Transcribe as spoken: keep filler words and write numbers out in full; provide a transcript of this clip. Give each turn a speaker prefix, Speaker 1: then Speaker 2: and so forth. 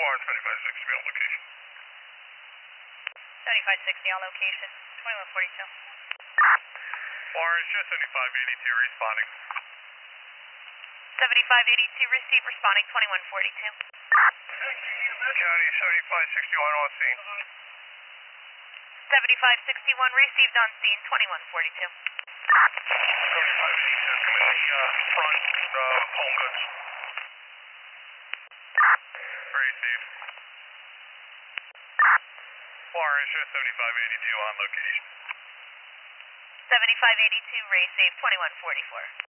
Speaker 1: Florence, seventy-five sixty on location.
Speaker 2: seventy-five sixty on location, twenty-one forty-two.
Speaker 1: Florence, just seventy-five eighty-two responding.
Speaker 2: seventy-five eighty-two received, responding twenty-one forty-two.
Speaker 1: County, seventy-five sixty-one on scene.
Speaker 2: seventy-five sixty-one received on scene, twenty-one forty-two.
Speaker 1: seventy-five eighty-two, coming uh, front, uh, home goods. Received. Florence, just seventy-five eighty-two on location.
Speaker 2: seventy-five eighty-two received, twenty-one forty-four.